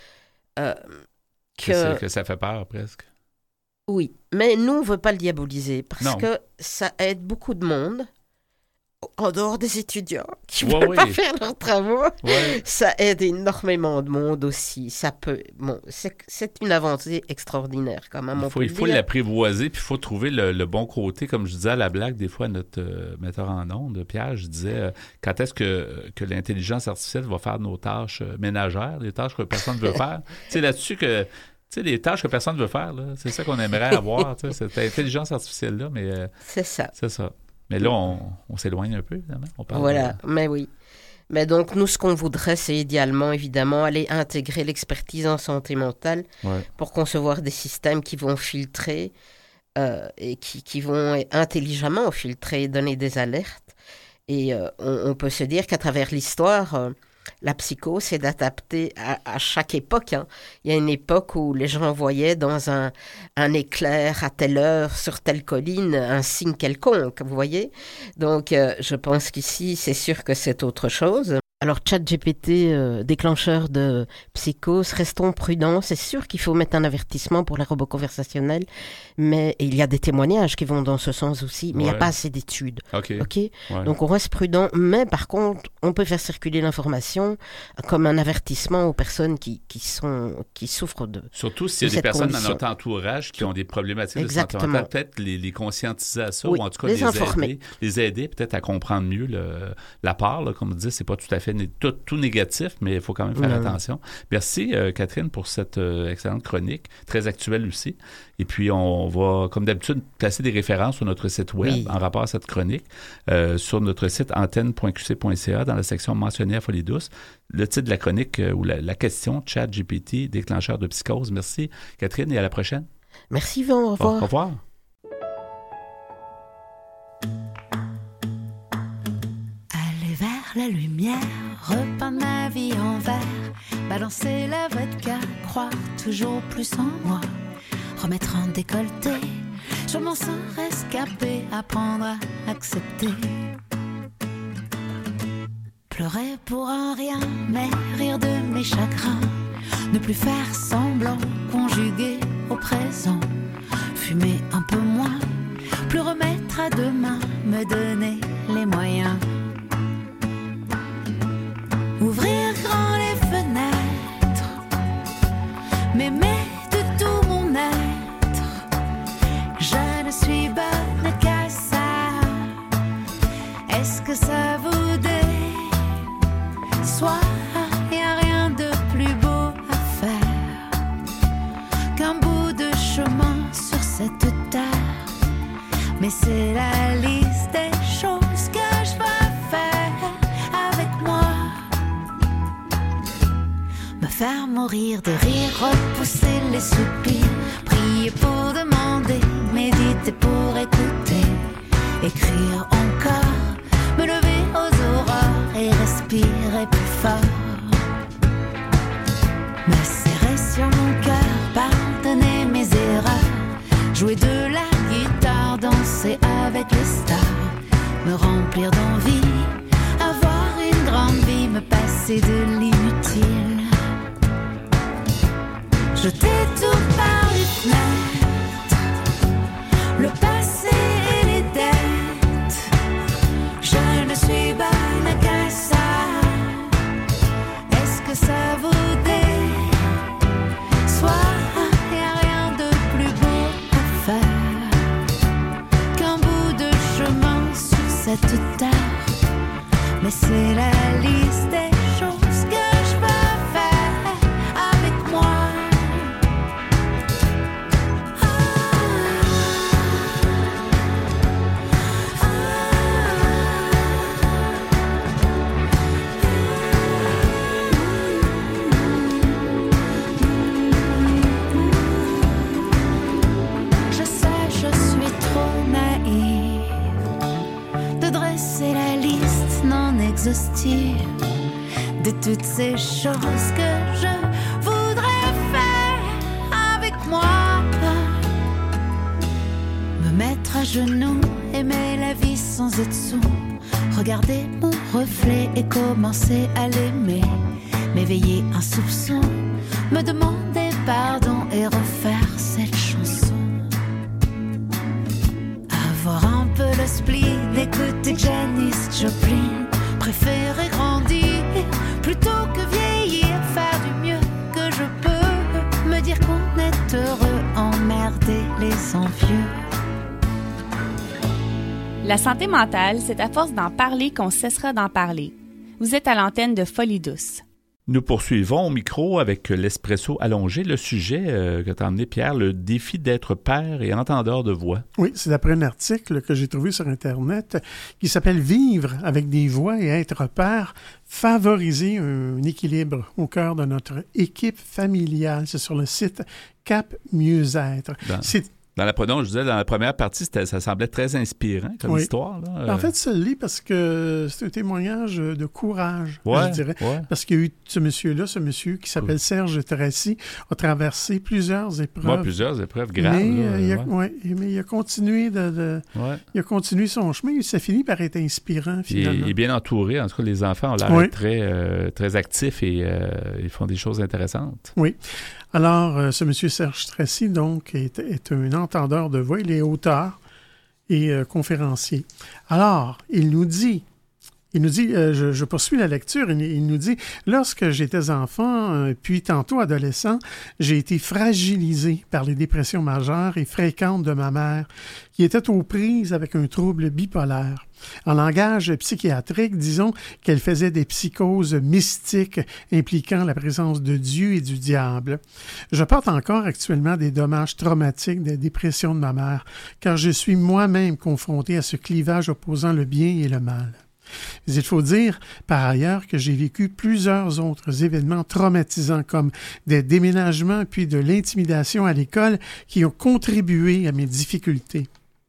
Que ça fait peur presque.
Oui, mais nous, on ne veut pas le diaboliser parce que ça aide beaucoup de monde, en dehors des étudiants qui ne veulent pas faire leurs travaux. Ça aide énormément de monde aussi. Ça peut... Bon, c'est une avancée extraordinaire quand même.
Il faut l'apprivoiser, puis il faut trouver le bon côté. Comme je disais à la blague, des fois, notre metteur en ondes, Pierre, je disais, quand est-ce que l'intelligence artificielle va faire nos tâches ménagères, les tâches que personne ne veut faire? C'est là-dessus que... Tu sais, les tâches que personne ne veut faire, là, c'est ça qu'on aimerait avoir, cette intelligence artificielle-là, mais...
c'est ça.
C'est ça. Mais là, on s'éloigne un peu, évidemment.
Mais oui. Mais donc, nous, ce qu'on voudrait, c'est idéalement, évidemment, aller intégrer l'expertise en santé mentale pour concevoir des systèmes qui vont filtrer et qui vont intelligemment filtrer et donner des alertes. Et on peut se dire qu'à travers l'histoire... la psycho, c'est d'adapter à chaque époque. Il y a une époque où les gens voyaient dans un éclair à telle heure, sur telle colline, un signe quelconque, vous voyez. Donc, je pense qu'ici, c'est sûr que c'est autre chose. Alors, ChatGPT, déclencheur de psychose, restons prudents. C'est sûr qu'il faut mettre un avertissement pour les robots conversationnels, mais il y a des témoignages qui vont dans ce sens aussi, mais il n'y a pas assez d'études.
OK.
Donc, on reste prudent, mais par contre, on peut faire circuler l'information comme un avertissement aux personnes qui souffrent de
Surtout s'il y a des personnes dans notre entourage qui ont des problématiques de santé mentale, peut-être les conscientiser à ça, ou en tout cas les aider peut-être à comprendre mieux la part. Là, comme on dit, c'est pas tout à fait tout négatif, mais il faut quand même faire attention. Merci, Catherine, pour cette excellente chronique, très actuelle aussi. Et puis, on va, comme d'habitude, placer des références sur notre site web en rapport à cette chronique, sur notre site antenne.qc.ca, dans la section mentionnée à Folie douce. Le titre de la chronique ou la question, ChatGPT, déclencheur de psychose. Merci, Catherine, et à la prochaine.
Merci, Yvan. Au revoir.
Au revoir.
Aller vers la lumière, repeindre ma vie en vert, balancer la vodka, croire toujours plus en moi, remettre en décolleté, je m'en sens rescapé, apprendre à accepter. Pleurer pour un rien, mais rire de mes chagrins, ne plus faire semblant, conjuguer au présent, fumer un peu moins, plus remettre à demain, me donner les moyens. Ouvrir grand les fenêtres, m'aimer de tout mon être. Je ne suis bonne qu'à ça. Est-ce que ça vous déçoit? Y a rien de plus beau à faire qu'un bout de chemin sur cette terre. Mais c'est la liste des choses que je veux faire avec moi. Me faire mourir de rire, repousser les soupirs, prier pour demander, méditer pour écouter, écrire encore, me lever aux aurores et respirer plus fort. Me serrer sur mon cœur, pardonner mes erreurs, jouer de la guitare, danser avec les stars, me remplir d'envie, avoir une grande vie, me passer de l'inutile. Jeter tout par les fenêtres, le passé et les dettes. Je ne suis bonne qu'à ça. Est-ce que ça vous déçoit? Y a rien de plus beau à faire qu'un bout de chemin sur cette terre. Mais c'est la liste des choses que je veux faire avec moi. Je sais, je suis trop naïve de dresser la liste non exhaustive de toutes ces choses que je voudrais faire avec moi. Me mettre à genoux, aimer la vie sans être sourd, regarder mon reflet et commencer à l'aimer, m'éveiller un soupçon, me demander pardon et refaire cette chanson. Avoir un peu le spleen d'écouter Janis Joplin, préférer grandir plutôt que vieillir, faire du mieux que je peux, me dire qu'on est heureux, emmerder les envieux.
La santé mentale, c'est à force d'en parler qu'on cessera d'en parler. Vous êtes à l'antenne de Folie douce.
Nous poursuivons au micro avec l'Espresso allongé, le sujet que tu as emmené, Pierre, le défi d'être père et entendeur de voix.
Oui, c'est d'après un article que j'ai trouvé sur Internet qui s'appelle « Vivre avec des voix et être père, favoriser un équilibre au cœur de notre équipe familiale ». C'est sur le site Cap Mieux-être. C'est
Dans la première partie, ça semblait très inspirant comme histoire. Là.
En fait, ça l'est parce que c'est un témoignage de courage, je dirais. Ouais. Parce qu'il y a eu ce monsieur qui s'appelle Serge Tracy, a traversé plusieurs épreuves.
Plusieurs épreuves graves.
Mais il a continué il a continué son chemin et ça finit par être inspirant, finalement.
Il est bien entouré. En tout cas, les enfants ont l'air très, très actifs et ils font des choses intéressantes.
Oui. Alors, ce monsieur Serge Tracy, donc, est un entendeur de voix. Il est auteur et conférencier. Alors, il nous dit, je poursuis la lecture, il nous dit « Lorsque j'étais enfant, puis tantôt adolescent, j'ai été fragilisé par les dépressions majeures et fréquentes de ma mère, qui était aux prises avec un trouble bipolaire. En langage psychiatrique, disons qu'elle faisait des psychoses mystiques impliquant la présence de Dieu et du diable. Je porte encore actuellement des dommages traumatiques des dépressions de ma mère, car je suis moi-même confronté à ce clivage opposant le bien et le mal. Mais il faut dire, par ailleurs, que j'ai vécu plusieurs autres événements traumatisants comme des déménagements puis de l'intimidation à l'école qui ont contribué à mes difficultés.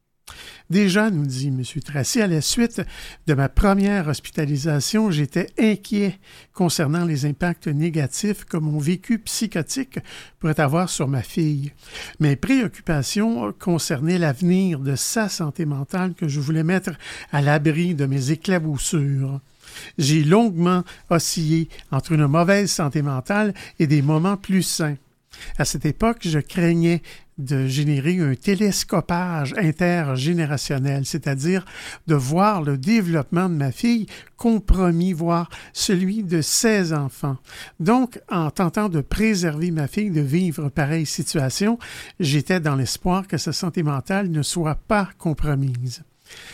Déjà, nous dit M. Tracy, à la suite de ma première hospitalisation, j'étais inquiet concernant les impacts négatifs que mon vécu psychotique pourrait avoir sur ma fille. Mes préoccupations concernaient l'avenir de sa santé mentale que je voulais mettre à l'abri de mes éclaboussures. J'ai longuement oscillé entre une mauvaise santé mentale et des moments plus sains. À cette époque, je craignais de générer un télescopage intergénérationnel, c'est-à-dire de voir le développement de ma fille compromis, voire celui de ses enfants. Donc, en tentant de préserver ma fille de vivre pareille situation, j'étais dans l'espoir que sa santé mentale ne soit pas compromise.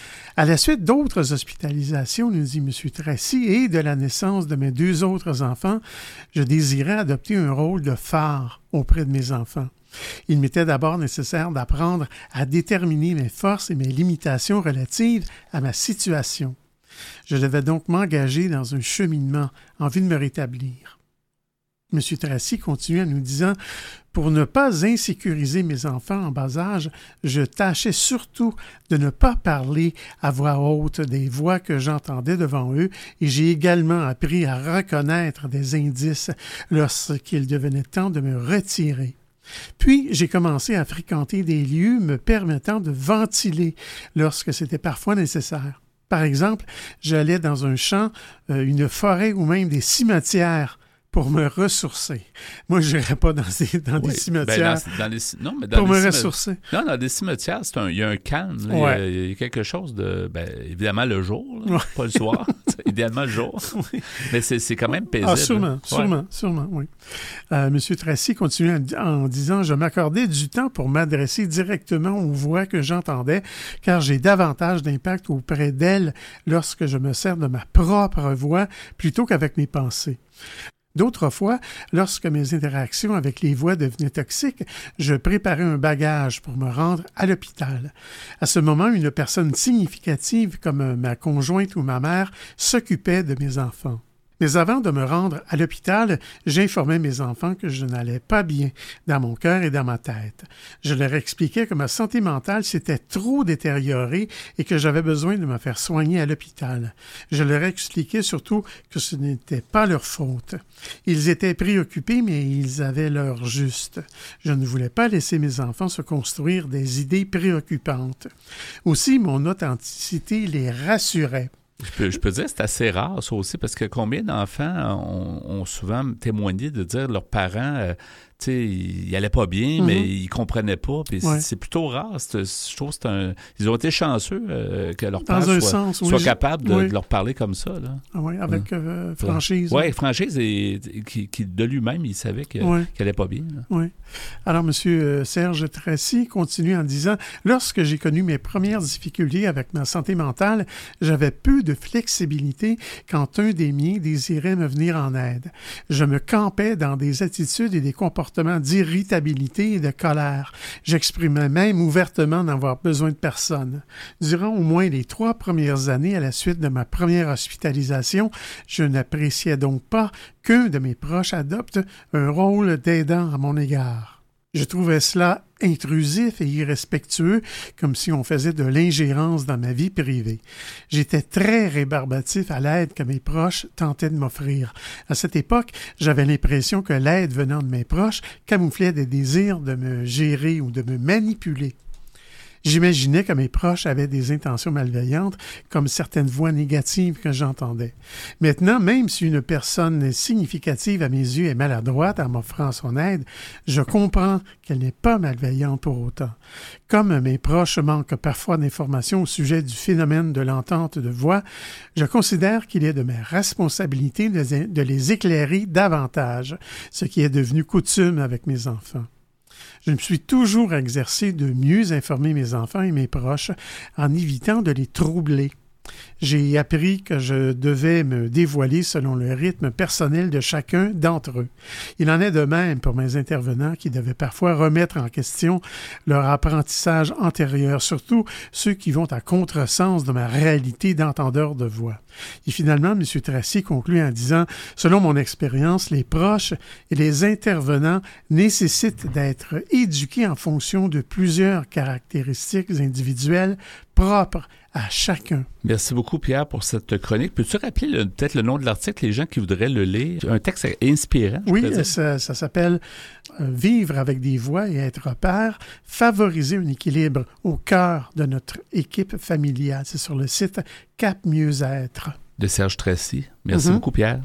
À la suite d'autres hospitalisations, nous dit M. Tracy, et de la naissance de mes 2 autres enfants, je désirais adopter un rôle de phare auprès de mes enfants. Il m'était d'abord nécessaire d'apprendre à déterminer mes forces et mes limitations relatives à ma situation. Je devais donc m'engager dans un cheminement en vue de me rétablir. M. Tracy continue en nous disant « Pour ne pas insécuriser mes enfants en bas âge, je tâchais surtout de ne pas parler à voix haute des voix que j'entendais devant eux et j'ai également appris à reconnaître des indices lorsqu'il devenait temps de me retirer. Puis, j'ai commencé à fréquenter des lieux me permettant de ventiler lorsque c'était parfois nécessaire. Par exemple, j'allais dans un champ, une forêt ou même des cimetières pour me ressourcer. Moi, je n'irais pas dans des cimetières pour me ressourcer.
Non, dans des cimetières, il y a un calme. Il y a quelque chose de... évidemment, le jour, pas le soir. Idéalement, le jour. Mais c'est quand même paisible.
Sûrement, oui. M. Tracy continue en disant « Je m'accordais du temps pour m'adresser directement aux voix que j'entendais, car j'ai davantage d'impact auprès d'elles lorsque je me sers de ma propre voix plutôt qu'avec mes pensées. » D'autres fois, lorsque mes interactions avec les voix devenaient toxiques, je préparais un bagage pour me rendre à l'hôpital. À ce moment, une personne significative comme ma conjointe ou ma mère s'occupait de mes enfants. Mais avant de me rendre à l'hôpital, j'informais mes enfants que je n'allais pas bien dans mon cœur et dans ma tête. Je leur expliquais que ma santé mentale s'était trop détériorée et que j'avais besoin de me faire soigner à l'hôpital. Je leur expliquais surtout que ce n'était pas leur faute. Ils étaient préoccupés, mais ils avaient leur juste. Je ne voulais pas laisser mes enfants se construire des idées préoccupantes. Aussi, mon authenticité les rassurait.
Je peux dire que c'est assez rare, ça aussi, parce que combien d'enfants ont souvent témoigné de dire leurs parents, ils n'allaient pas bien, mais ils ne comprenaient pas. Puis c'est plutôt rare. Je trouve que ils ont été chanceux que leurs parents soient capables de leur parler comme ça. Là.
Oui, avec franchise.
Oui, franchise, et qui de lui-même, il savait qu'elle n'allait pas bien.
Oui. Alors, M. Serge Tracy continue en disant « Lorsque j'ai connu mes premières difficultés avec ma santé mentale, j'avais peu de flexibilité quand un des miens désirait me venir en aide. Je me campais dans des attitudes et des comportements d'irritabilité et de colère. J'exprimais même ouvertement d'avoir besoin de personne. Durant au moins les 3 premières années à la suite de ma première hospitalisation, je n'appréciais donc pas qu'un de mes proches adopte un rôle d'aidant à mon égard. Je trouvais cela intrusif et irrespectueux, comme si on faisait de l'ingérence dans ma vie privée. J'étais très rébarbatif à l'aide que mes proches tentaient de m'offrir. À cette époque, j'avais l'impression que l'aide venant de mes proches camouflait des désirs de me gérer ou de me manipuler. J'imaginais que mes proches avaient des intentions malveillantes, comme certaines voix négatives que j'entendais. Maintenant, même si une personne significative à mes yeux est maladroite en m'offrant son aide, je comprends qu'elle n'est pas malveillante pour autant. Comme mes proches manquent parfois d'informations au sujet du phénomène de l'entente de voix, je considère qu'il est de ma responsabilité de les éclairer davantage, ce qui est devenu coutume avec mes enfants. Je me suis toujours exercé de mieux informer mes enfants et mes proches en évitant de les troubler. J'ai appris que je devais me dévoiler selon le rythme personnel de chacun d'entre eux. Il en est de même pour mes intervenants qui devaient parfois remettre en question leur apprentissage antérieur, surtout ceux qui vont à contresens de ma réalité d'entendeur de voix. Et finalement, M. Tracy conclut en disant « Selon mon expérience, les proches et les intervenants nécessitent d'être éduqués en fonction de plusieurs caractéristiques individuelles propres à chacun. »
Merci beaucoup, Pierre, pour cette chronique. Peux-tu rappeler peut-être le nom de l'article, les gens qui voudraient le lire? Un texte inspirant.
Oui, ça s'appelle « Vivre avec des voix et être père, favoriser un équilibre au cœur de notre équipe familiale ». C'est sur le site Cap Mieux-être.
De Serge Tracy. Merci beaucoup, Pierre.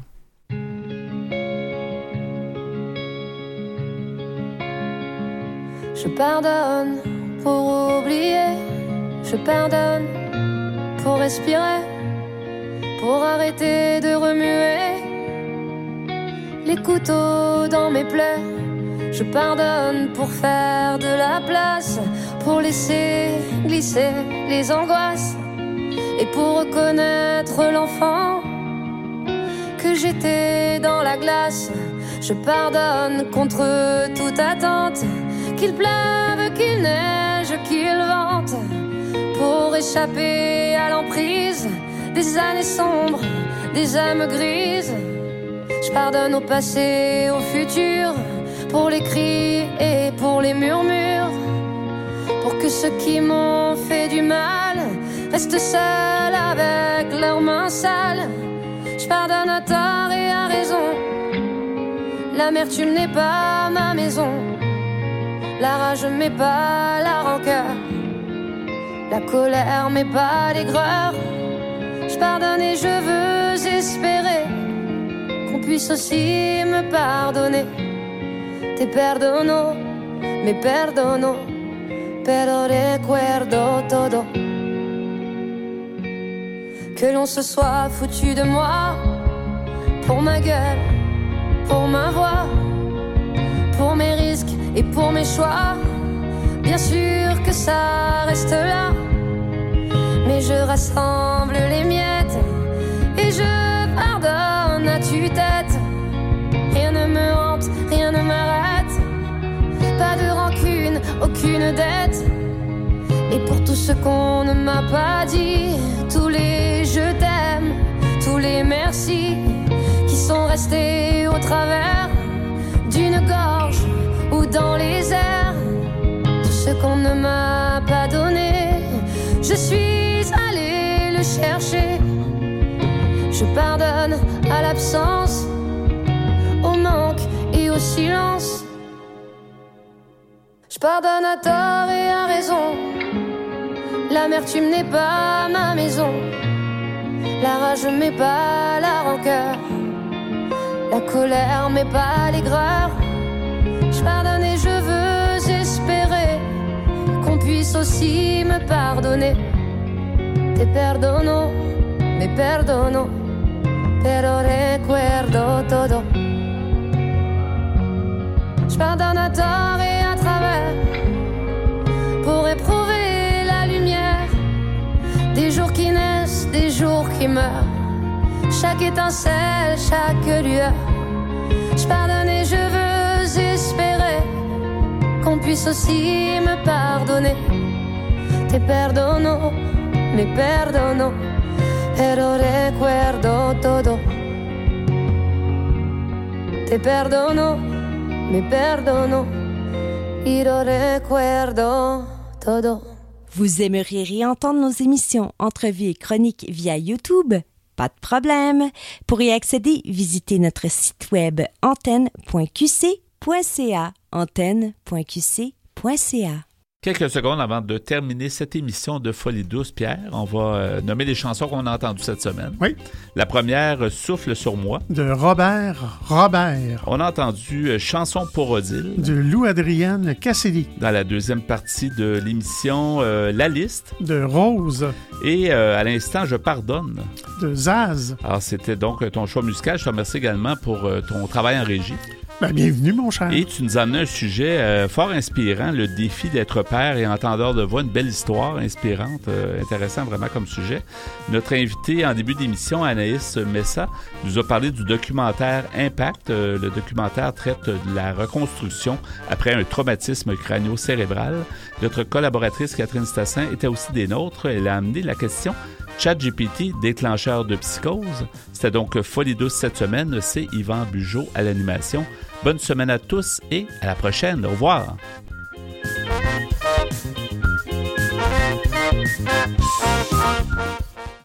Je pardonne pour oublier, je pardonne pour respirer, pour arrêter de remuer les couteaux dans mes plaies. Je pardonne pour faire de la place, pour laisser glisser les angoisses et pour reconnaître l'enfant que j'étais dans la glace. Je pardonne contre toute attente, qu'il pleuve, qu'il neige, qu'il vente, pour échapper à l'emprise des années sombres, des âmes grises. Je pardonne au passé, au futur, pour les cris et pour les murmures, pour que ceux qui m'ont fait du mal restent seuls avec leurs mains sales. Je pardonne à tort et à raison, l'amertume n'est pas ma maison, la rage m'est pas la rancœur, la colère m'est pas l'aigreur. Je pardonne et je veux espérer qu'on puisse aussi me pardonner. Te perdono, me perdono, pero recuerdo todo. Que l'on se soit foutu de moi, pour ma gueule, pour ma voix, pour mes risques et pour mes choix. Bien sûr que ça reste là, mais je rassemble les miettes et je pardonne à tue-tête. Rien ne me hante, rien ne m'arrête, pas de rancune, aucune dette. Et pour tout ce qu'on ne m'a pas dit, tous les je t'aime, tous les merci qui sont restés au travers d'une gorge ou dans les airs, tout ce qu'on ne m'a pas donné, je suis allée le chercher. Je pardonne à l'absence, au manque et au silence. Je pardonne à tort et à raison, l'amertume n'est pas ma maison, la rage m'est pas la rancœur, la colère m'est pas l'aigreur. Je pardonne et je veux espérer qu'on puisse aussi me pardonner. Te perdono, me perdono, pero recuerdo todo. Je pardonne à tort et à travers, pour éprouver la lumière des jours qui naissent, des jours qui meurent, chaque étincelle, chaque lueur. Je pardonne et je veux espérer qu'on puisse aussi me pardonner. Te perdono, me perdono, pero recuerdo todo. Te perdono, me perdono, y lo recuerdo todo.
Vous aimeriez réentendre nos émissions, entrevues et chroniques via YouTube? Pas de problème. Pour y accéder, visitez notre site web antenne.qc.ca. antenne.qc.ca.
Quelques secondes avant de terminer cette émission de Folie douce, Pierre, on va nommer les chansons qu'on a entendues cette semaine.
Oui.
La première, Souffle sur moi.
De Robert.
On a entendu Chanson pour Odile.
De Lou-Adrienne Casselli.
Dans la deuxième partie de l'émission, La Liste.
De Rose.
Et à l'instant, Je pardonne.
De Zaz.
Alors, c'était donc ton choix musical. Je te remercie également pour ton travail en régie.
Ben, bienvenue, mon cher.
Et tu nous as amené un sujet fort inspirant, le défi d'être père et entendeur de voix, une belle histoire inspirante, intéressant vraiment comme sujet. Notre invité en début d'émission, Anaïs Messa, nous a parlé du documentaire Impact. Le documentaire traite de la reconstruction après un traumatisme crânio-cérébral. Notre collaboratrice Catherine Stassin était aussi des nôtres. Elle a amené la question ChatGPT, déclencheur de psychose. C'était donc Folie douce cette semaine. C'est Yvan Bugeaud à l'animation. Bonne semaine à tous et à la prochaine. Au revoir.